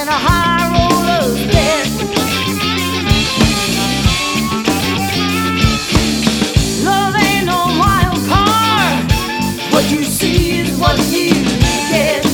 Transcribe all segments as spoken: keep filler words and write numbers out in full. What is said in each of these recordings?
than a high roller's bed. Love ain't no wild card. What you see is what you get.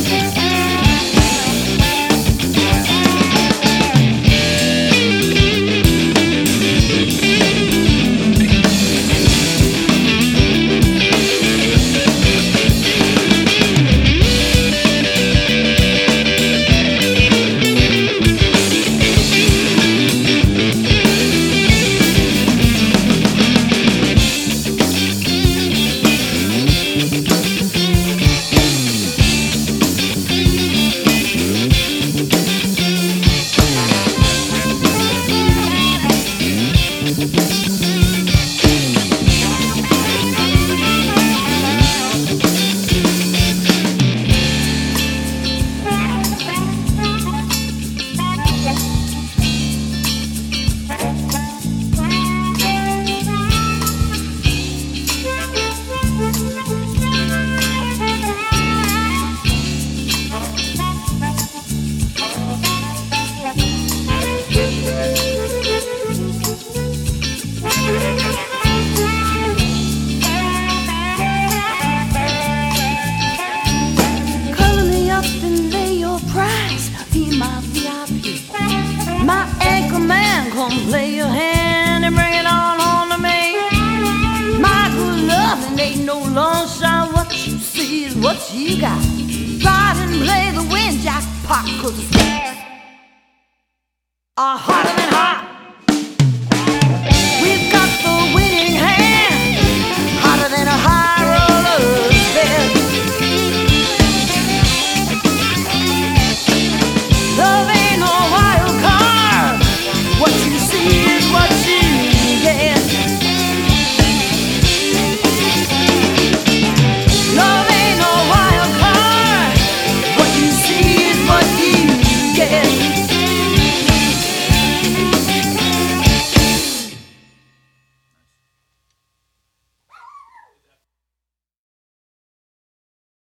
Come play your hand and bring it on home to me. My good loving ain't no long shot. What you see is what you got. Ride and play the wind jackpot, 'cause the stars are hotter than hot.